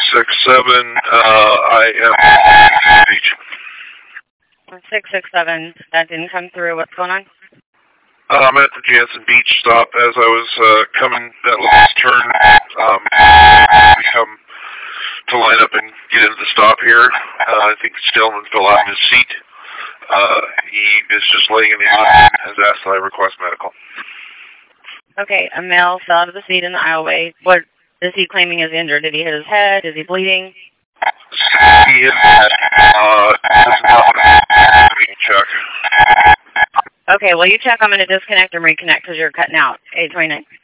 667, I am Beach. 667, that didn't come through. What's going on? I'm at the Jansen Beach stop as I was coming that last turn. We come to line up and get into the stop here. I think the gentleman fell out of his seat. He is just laying in the aisle and has asked that I request medical. Okay, a male fell out of the seat in the aisleway. What is he claiming is injured? Did he hit his head? Is he bleeding? He is check. Okay, well, you check. I'm going to disconnect and reconnect because you're cutting out. 829.